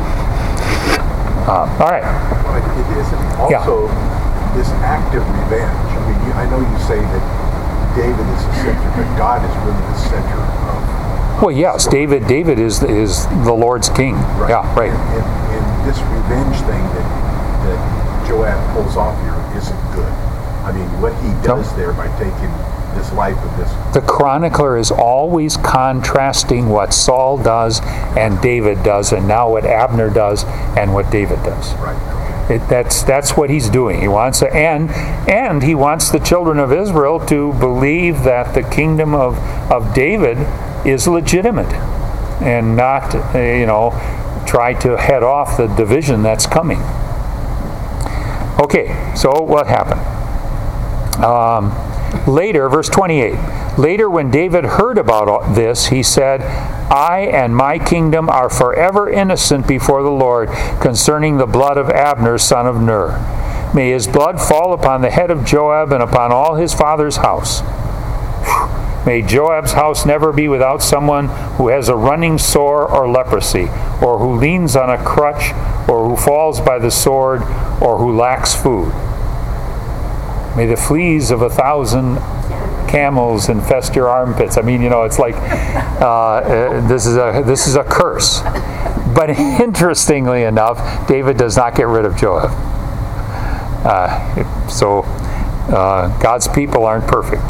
A: All right.
D: It isn't also this act of revenge. I mean, I know you say that David is the center, but God is really the center of.
A: Well, yes, David is the Lord's king.
D: Right.
A: Yeah, right.
D: And this revenge thing that Joab pulls off here isn't good. I mean, what he does there by taking this life of this.
A: The chronicler is always contrasting what Saul does and David does, and now what Abner does and what David does.
D: Right.
A: That's what he's doing. He wants to, and he wants the children of Israel to believe that the kingdom of David is legitimate, and not try to head off the division that's coming. Okay, so what happened? Later, verse 28. Later, when David heard about this, he said, I and my kingdom are forever innocent before the Lord concerning the blood of Abner, son of Ner. May his blood fall upon the head of Joab and upon all his father's house. May Joab's house never be without someone who has a running sore or leprosy, or who leans on a crutch, or who falls by the sword, or who lacks food. May the fleas of 1,000 camels infest your armpits. I mean, it's like this is a curse. But interestingly enough, David does not get rid of Joab. So God's people aren't perfect.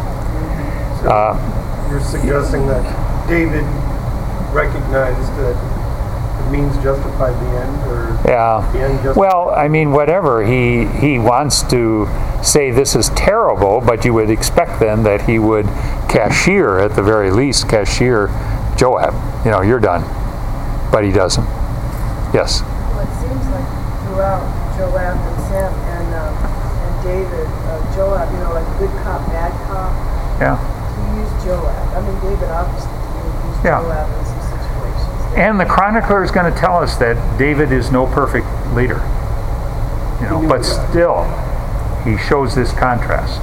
B: You're suggesting that David recognized that the means justified the end, or the end justified?
A: Well, I mean, whatever. He wants to say this is terrible, but you would expect then that he would at the very least, cashier Joab. You're done. But he doesn't. Yes?
F: Well, it seems like throughout Joab and Sam and David, Joab, like good cop, bad cop.
A: Yeah.
F: He used Joab. I mean, David obviously used Joab in some situations.
A: And the chronicler is going to tell us that David is no perfect leader. But still, he shows this contrast.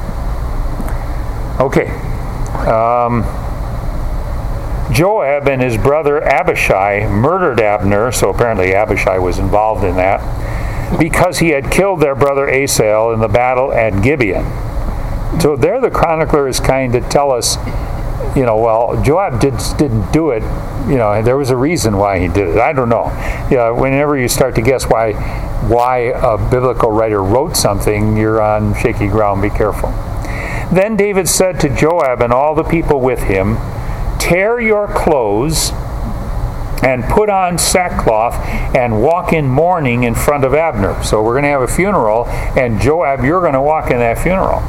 A: Okay. Joab and his brother Abishai murdered Abner, so apparently Abishai was involved in that, because he had killed their brother Asahel in the battle at Gibeon. So there the chronicler is kind to tell us, well, Joab didn't do it, there was a reason why he did it. I don't know. Whenever you start to guess why a biblical writer wrote something, you're on shaky ground. Be careful. Then David said to Joab and all the people with him, "Tear your clothes and put on sackcloth and walk in mourning in front of Abner." So we're going to have a funeral, and Joab, you're going to walk in that funeral.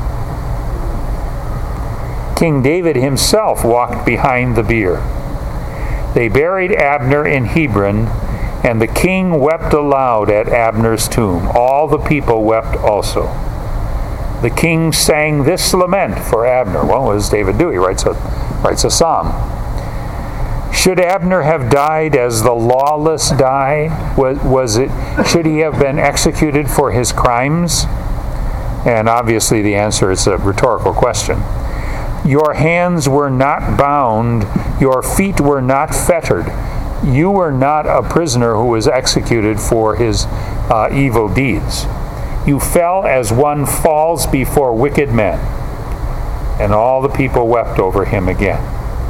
A: King David himself walked behind the bier. They buried Abner in Hebron, and the king wept aloud at Abner's tomb. All the people wept also. The king sang this lament for Abner. Well, what does David do? He writes a psalm. Should Abner have died as the lawless die? Should he have been executed for his crimes? And obviously the answer is a rhetorical question. Your hands were not bound, your feet were not fettered. You were not a prisoner who was executed for his evil deeds. You fell as one falls before wicked men. And all the people wept over him again.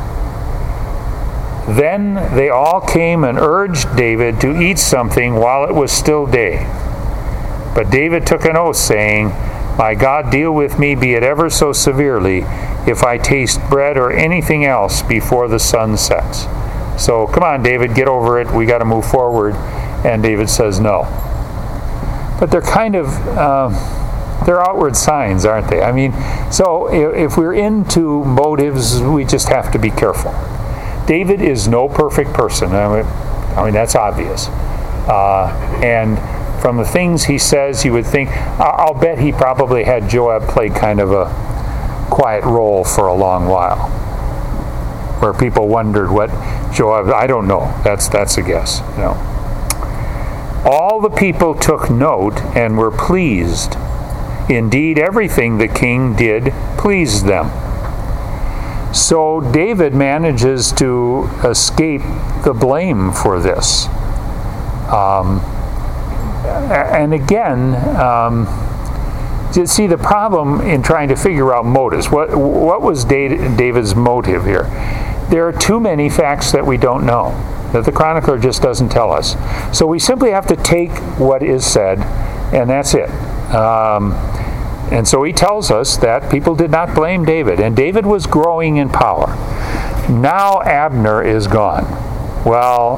A: Then they all came and urged David to eat something while it was still day. But David took an oath, saying, "My God, deal with me, be it ever so severely, if I taste bread or anything else before the sun sets." So, come on, David, get over it. We got to move forward. And David says no. But they're kind of, they're outward signs, aren't they? I mean, so if we're into motives, we just have to be careful. David is no perfect person. I mean that's obvious. And from the things he says, you would think, I'll bet he probably had Joab play kind of a quiet role for a long while, where people wondered what Joab, I don't know. That's a guess. All the people took note and were pleased. Indeed, everything the king did pleased them. So David manages to escape the blame for this. And again, you see the problem in trying to figure out motives. What was David's motive here? There are too many facts that we don't know, that the chronicler just doesn't tell us. So we simply have to take what is said, and that's it. And so he tells us that people did not blame David, and David was growing in power. Now Abner is gone. Well,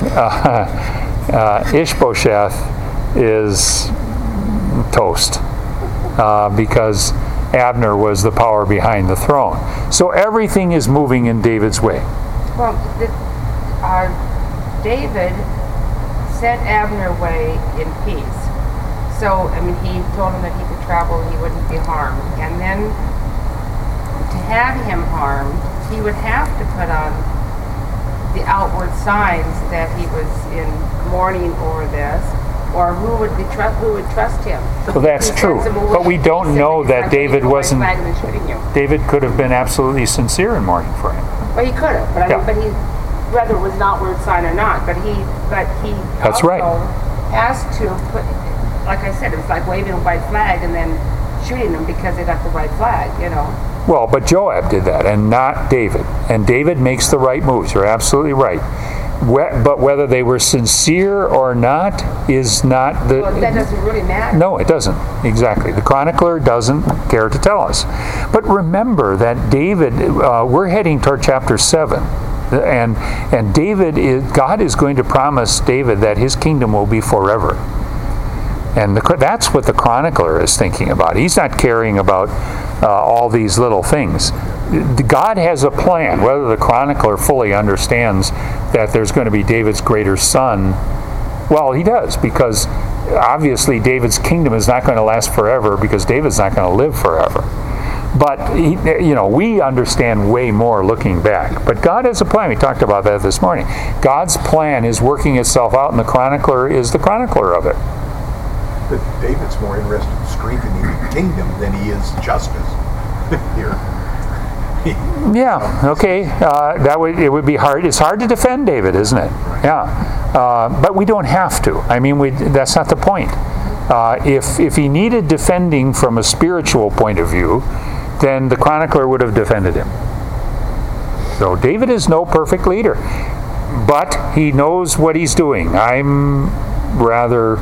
A: Ishbosheth is toast, because Abner was the power behind the throne. So everything is moving in David's way.
G: Well, David sent Abner away in peace. So, I mean, he told him that he could travel, he wouldn't be harmed. And then, to have him harmed, he would have to put on the outward signs that he was in mourning over this, or who would trust him?
A: Well, that's true. But we don't know that David wasn't. David could have been absolutely sincere in mourning for him.
G: Well, he could have, but but he, whether it was an outward sign or not, but he
A: That's
G: also
A: right.
G: has to put. Like I said, it's like waving a white flag and then shooting them because they got the white flag, you know.
A: Well, but Joab did that, and not David. And David makes the right moves. You're absolutely right. But whether they were sincere or not is not the...
G: Well, that doesn't really matter.
A: No, it doesn't. Exactly. The chronicler doesn't care to tell us. But remember that David, we're heading toward chapter 7. And David, God is going to promise David that his kingdom will be forever. And that's what the chronicler is thinking about. He's not caring about all these little things. God has a plan. Whether the chronicler fully understands that there's going to be David's greater son, well, he does, because obviously David's kingdom is not going to last forever because David's not going to live forever. But, we understand way more looking back. But God has a plan. We talked about that this morning. God's plan is working itself out, and the chronicler is the chronicler of it.
D: But David's more interested in strengthening the kingdom than he is justice here.
A: Yeah. Okay. It would be hard. It's hard to defend David, isn't it? Yeah. But we don't have to. I mean, that's not the point. If he needed defending from a spiritual point of view, then the chronicler would have defended him. So David is no perfect leader, but he knows what he's doing. I'm rather,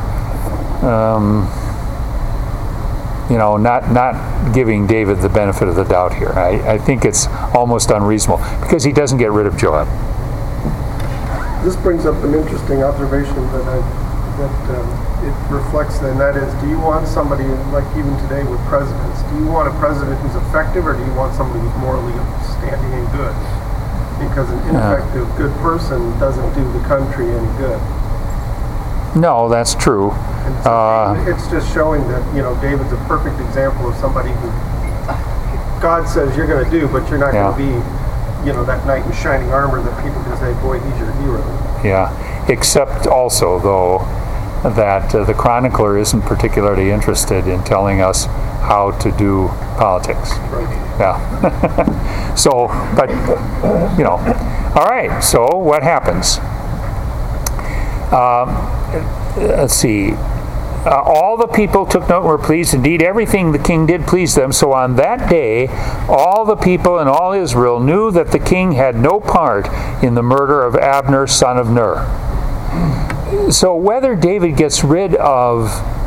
A: not giving David the benefit of the doubt here. I think it's almost unreasonable because he doesn't get rid of Joab.
B: This brings up an interesting observation that it reflects, and that is, do you want somebody, like even today with presidents, do you want a president who's effective, or do you want somebody who's morally standing and good? Because an ineffective, good person doesn't do the country any good.
A: No, that's true.
B: And so it's just showing that, David's a perfect example of somebody who God says you're going to do, but you're not going to be, that knight in shining armor that people can say, boy, he's your hero.
A: Yeah, except also, though, that the chronicler isn't particularly interested in telling us how to do politics.
B: Right.
A: Yeah. So, but, all right, so what happens? Let's see. All the people took note and were pleased. Indeed, everything the king did pleased them. So on that day, all the people and all Israel knew that the king had no part in the murder of Abner, son of Ner. So whether David gets rid of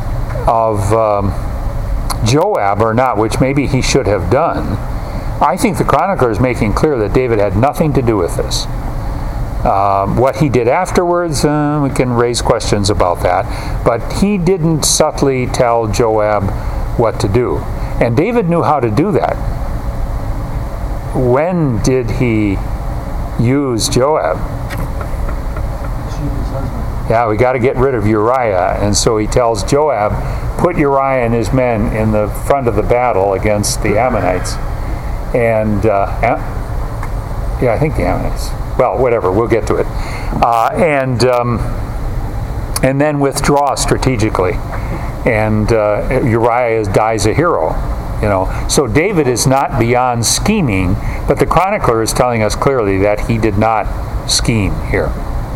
A: Joab or not, which maybe he should have done, I think the chronicler is making clear that David had nothing to do with this. What he did afterwards, we can raise questions about that. But he didn't subtly tell Joab what to do. And David knew how to do that. When did he use Joab? Yeah, we got to get rid of Uriah. And so he tells Joab, put Uriah and his men in the front of the battle against the Ammonites. And, I think the Ammonites. Well, whatever, we'll get to it. And then withdraw strategically. And Uriah dies a hero. So David is not beyond scheming, but the chronicler is telling us clearly that he did not scheme here.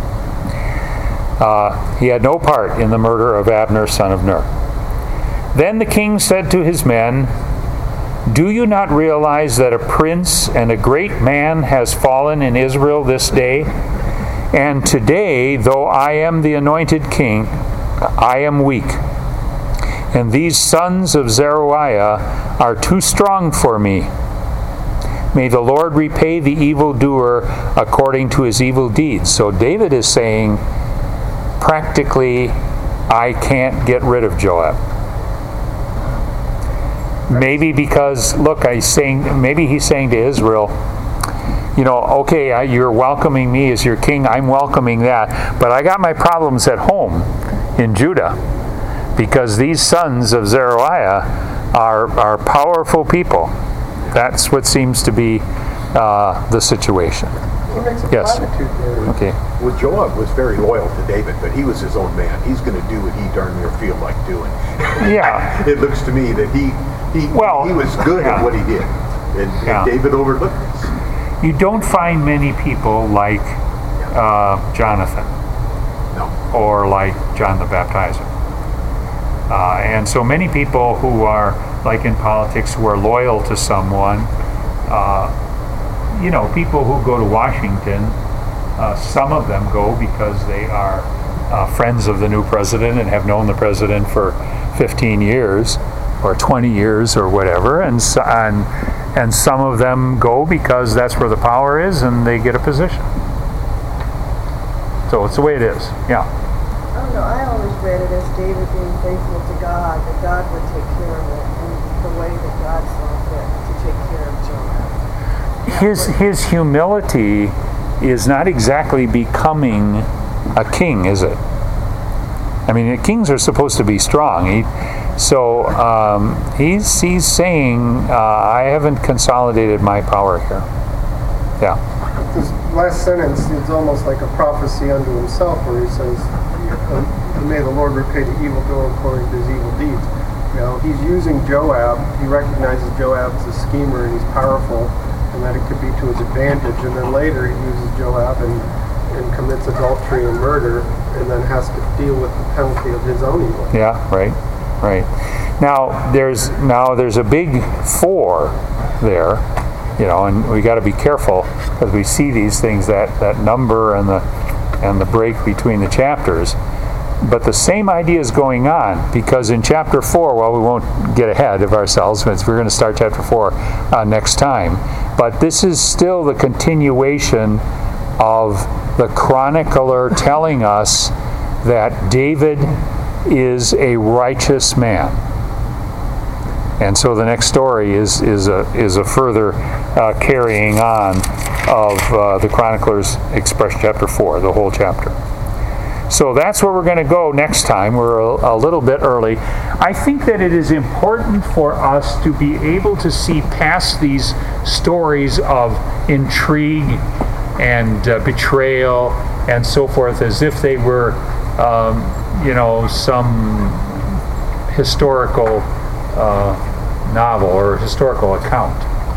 A: He had no part in the murder of Abner, son of Ner. Then the king said to his men, do you not realize that a prince and a great man has fallen in Israel this day? And today, though I am the anointed king, I am weak. And these sons of Zeruiah are too strong for me. May the Lord repay the evildoer according to his evil deeds. So David is saying, practically, I can't get rid of Joab. Maybe because, look, maybe he's saying to Israel, okay, you're welcoming me as your king, I'm welcoming that, but I got my problems at home in Judah, because these sons of Zeruiah are powerful people. That's what seems to be the situation.
B: He makes a platitude there.
A: Okay.
D: Well, Joab was very loyal to David, but he was his own man. He's going to do what he darn near feel like doing.
A: Yeah.
D: It looks to me that he was good at what he did, and David overlooked this.
A: You don't find many people like Jonathan,
D: No.
A: or like John the Baptizer. And so many people who are, like in politics, who are loyal to someone, people who go to Washington, some of them go because they are friends of the new president and have known the president for 15 years or 20 years or whatever, and some of them go because that's where the power is and they get a position. So it's the way it is. Yeah.
F: I don't know, I always read it as David being faithful to God, that God would take care of it, and the way that God saw fit to take care of Joab.
A: His humility is not exactly becoming a king, is it? I mean, kings are supposed to be strong. He's saying, I haven't consolidated my power here. Yeah.
B: This last sentence is almost like a prophecy unto himself, where he says, may the Lord repay the evildoer according to his evil deeds. He's using Joab. He recognizes Joab as a schemer and he's powerful, and that it could be to his advantage. And then later he uses Joab and commits adultery and murder, and then has to deal with the penalty of his own evil.
A: Yeah, right. Now there's a big 4 there, and we got to be careful because we see these things, that number and the break between the chapters. But the same idea is going on, because in chapter 4, well, we won't get ahead of ourselves, because we're going to start chapter 4 next time. But this is still the continuation of the chronicler telling us that David is a righteous man. And so the next story is a further carrying on of the chronicler's expression, chapter 4, the whole chapter. So that's where we're going to go next time. We're a little bit early. I think that it is important for us to be able to see past these stories of intrigue and betrayal and so forth, as if they were, some historical novel or historical account.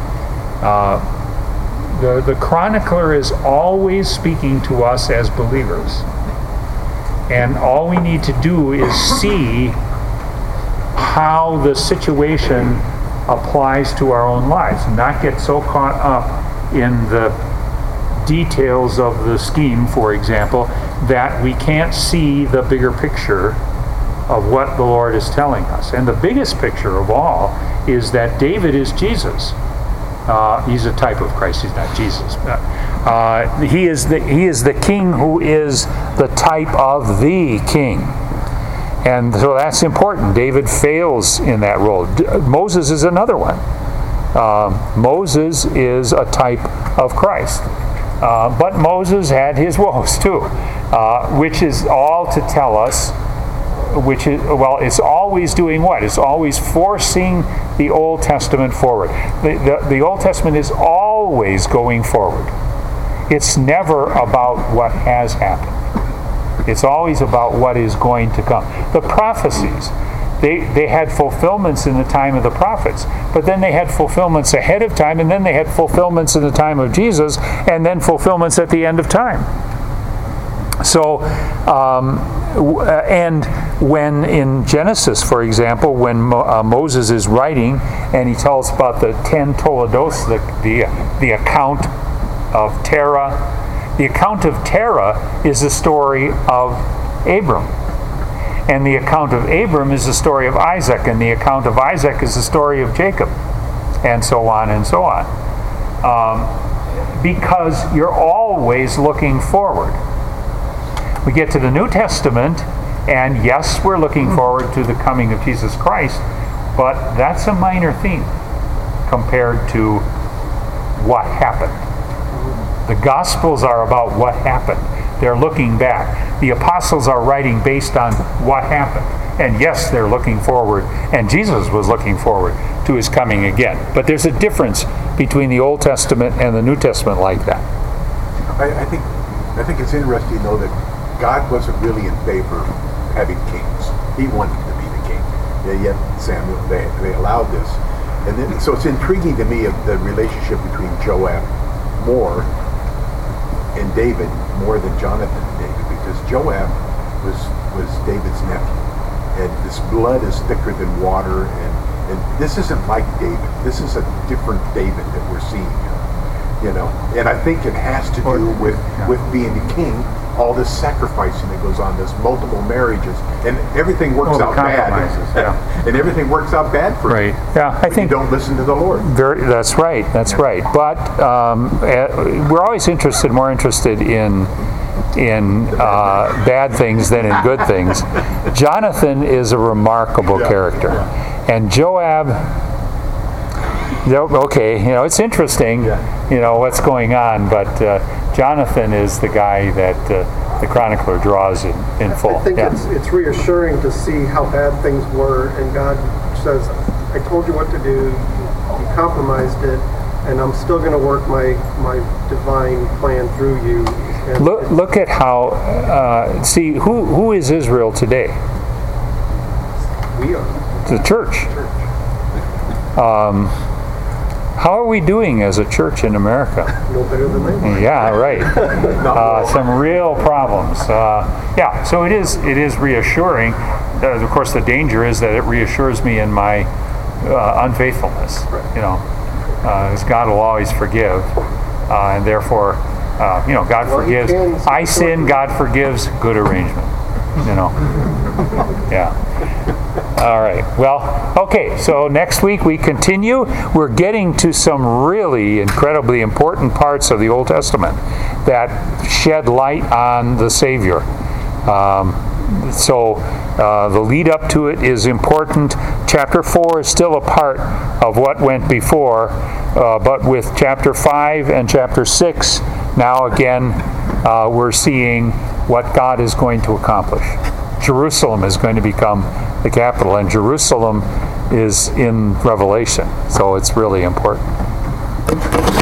A: The chronicler is always speaking to us as believers. And all we need to do is see how the situation applies to our own lives, not get so caught up in the details of the scheme, for example, that we can't see the bigger picture of what the Lord is telling us. And the biggest picture of all is that David is Jesus. He's a type of Christ. He's not Jesus. He is the king who is the type of the king. And so that's important. David fails in that role. Moses is another one. Moses is a type of Christ. But Moses had his woes too, which is all to tell us, it's always doing what? It's always forcing the Old Testament forward. The Old Testament is always going forward. It's never about what has happened. It's always about what is going to come. The prophecies, they had fulfillments in the time of the prophets, but then they had fulfillments ahead of time, and then they had fulfillments in the time of Jesus, and then fulfillments at the end of time. So, and when in Genesis, for example, when Moses is writing and he tells about the 10 Toledos, the account of Terah. The account of Terah is the story of Abram. And the account of Abram is the story of Isaac. And the account of Isaac is the story of Jacob. And so on and so on. Because you're always looking forward. We get to the New Testament, and yes, we're looking forward to the coming of Jesus Christ, but that's a minor theme compared to what happened. The Gospels are about what happened. They're looking back. The apostles are writing based on what happened. And yes, they're looking forward, and Jesus was looking forward to his coming again. But there's a difference between the Old Testament and the New Testament like that.
D: I think it's interesting, though, that God wasn't really in favor of having kings. He wanted to be the king. Yet Samuel, they allowed this. And then, so it's intriguing to me of the relationship between Joab and David more than Jonathan and David, because Joab was David's nephew. and this blood is thicker than water, and this isn't like David. This is a different David that we're seeing here, And I think it has to do with being the king, all this sacrificing that goes on, this multiple marriages, and everything works out bad. And everything works out bad for you.
A: Yeah, I think
D: you don't listen to the Lord.
A: That's right. But we're always more interested in bad things than in good things. Jonathan is a remarkable character, and Joab. Okay, it's interesting, what's going on, but Jonathan is the guy that the chronicler draws in full.
B: I think it's reassuring to see how bad things were, and God says, I told you what to do, you compromised it, and I'm still going to work my divine plan through you. And
A: look at how, see, who is Israel today?
B: We are.
A: The church. How are we doing as a church in America?
B: No better than they were.
A: Yeah, right. Some real problems. So it is reassuring. Of course, the danger is that it reassures me in my unfaithfulness. As God will always forgive, and therefore, God forgives. I sin, God forgives. Good arrangement. Yeah. All right. Well, okay. So next week we continue. We're getting to some really incredibly important parts of the Old Testament that shed light on the Savior. So the lead up to it is important. Chapter 4 is still a part of what went before, but with chapter 5 and chapter 6, now again we're seeing what God is going to accomplish. Jerusalem is going to become the capital, and Jerusalem is in Revelation, so it's really important.